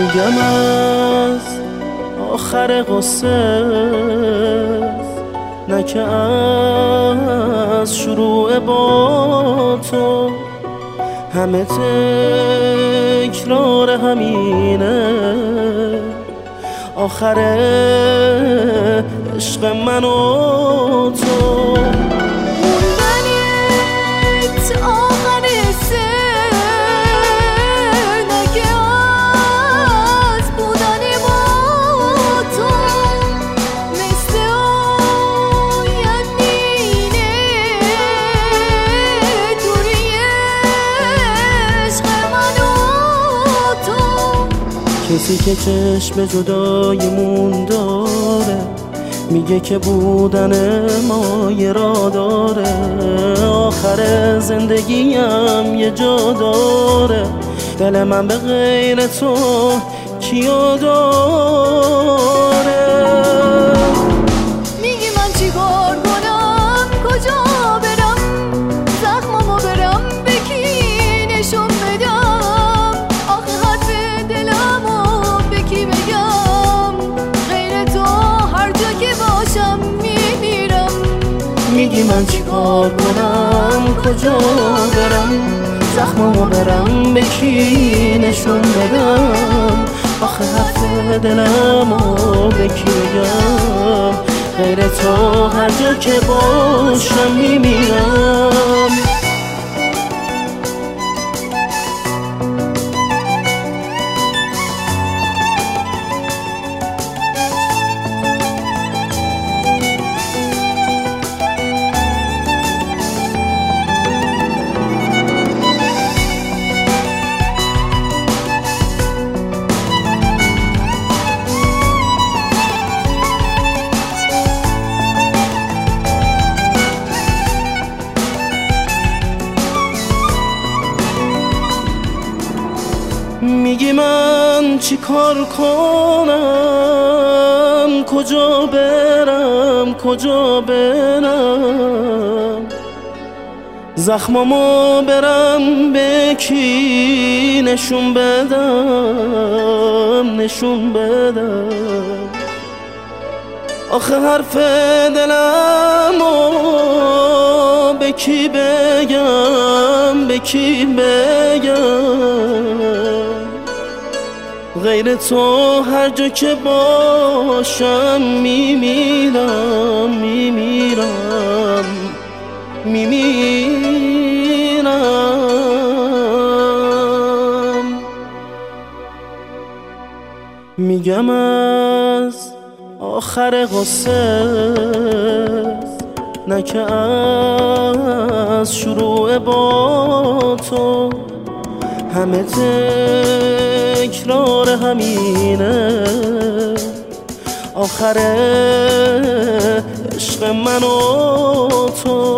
میگم از آخر قصه نه که از شروع با تو، همه تکرار همینه آخر عشق من و تو. کسی که چشم جدایمون داره میگه که بودن ما یه راه داره، آخر زندگیم یه جا داره، دل من به غیر تو کیو داره؟ میگی من چی کار کنم، کجا برم، زخممو برم به کی نشون بدم، آخه حرف دلمو به کی بگم، غیر تو هر جا که باشم میمیرم. میگی من چی کار کنم، کجا برم، زخممو برم به کی نشون بدم، آخه حرف دلمو به کی بگم، غیر تو هر جا که باشم میمیرم. میگی من چی کار کنم، کجا برم، کجا برم، زخمامو برم به کی نشون بدم، نشون بدم، آخه حرف دلمو به کی بگم، به کی بگم، غیر تو هر جا که باشم میمیرم، میمیرم، میمیرم. میگم از آخر قصه نه که از شروع با تو، همه تکرار همینه آخر عشق من و تو.